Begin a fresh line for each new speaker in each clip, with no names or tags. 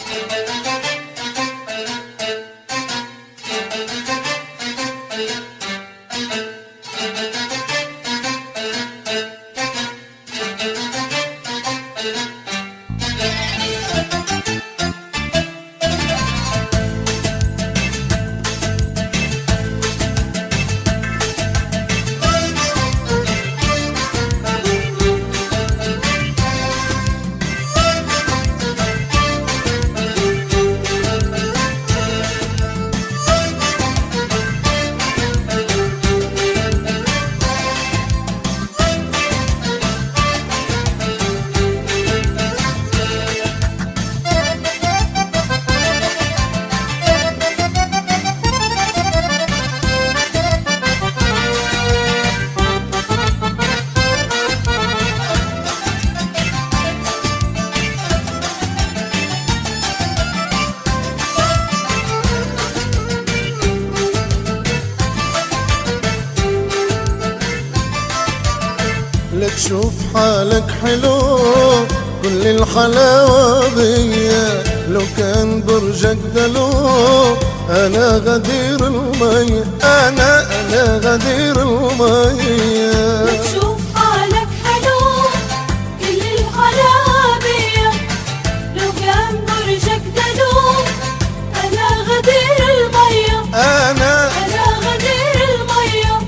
تشوف حالك حلو كل الحلاوة بيا، لو كان برجك دلو أنا غدير المي، أنا غدير المي.
تشوف حالك حلو كل الحلاوة بيا، لو كان برجك دلو أنا غدير المية، أنا غدير المية.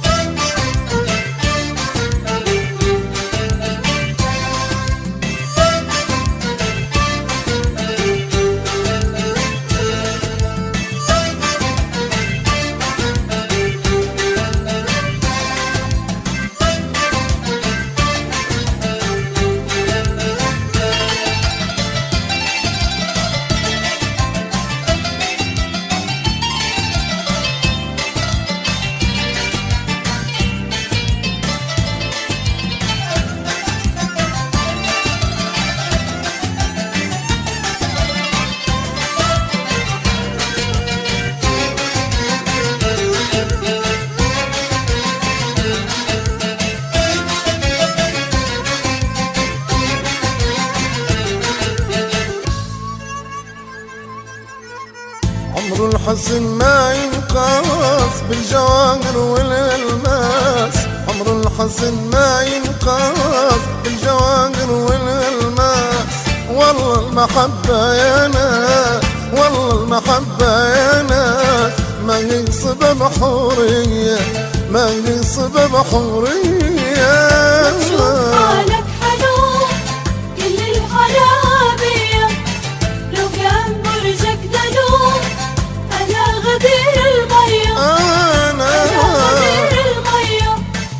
عمر الحسن ما ينقاس بالجواهر والألماس، عمر الحسن ما ينقاس بالجواهر والألماس. والله المحبة يا ناس، والله المحبة يا ناس، ما هي سبب حورية، ما هي سبب حورية.
تشوف حالك حلو كل الحلاوة بيا، لو كان برجك دلو أنا غدير المية، أنا غدير المية.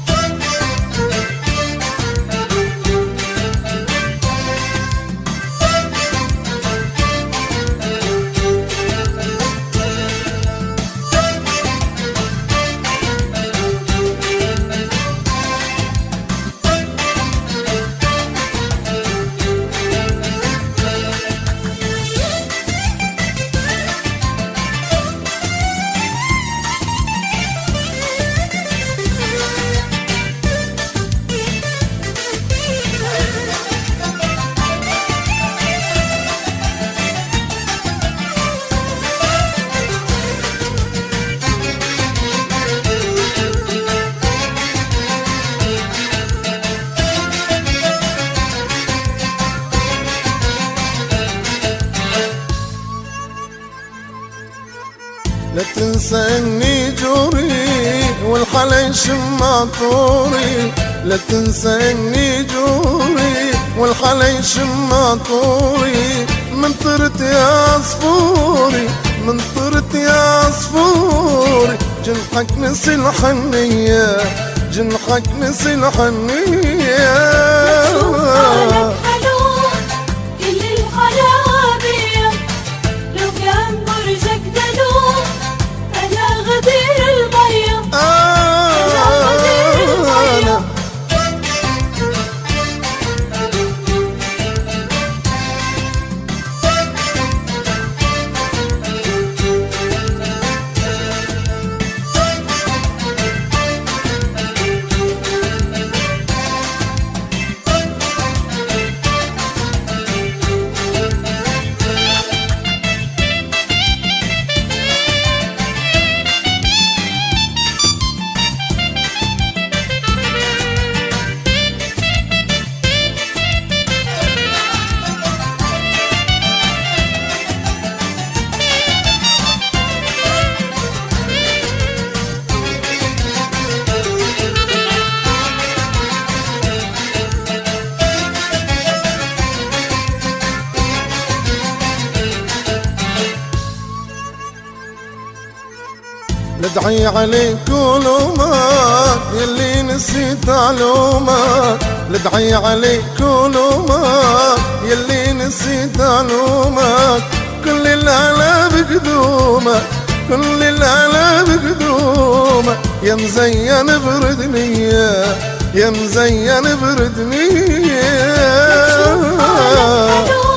لا تنسى اني جوري والحلا شم طوري، لا تنسى اني جوري والحلا شم طوري. من طرت يا عصفوري، من طرت يا عصفوري، جنحك نسي الحنية، جنحك نسي الحنية.
كل الحلاوة بيا، لو كان برجك دلو أنا غدير المية، أنا غدير المية.
ندعي عليك ولومك يلي نسيت علومك، ندعي عليك ولومك يلي نسيت علومك. كل العلا بقدومك، كل العلا بقدومك، يا مزين بردني يا مزين بردني.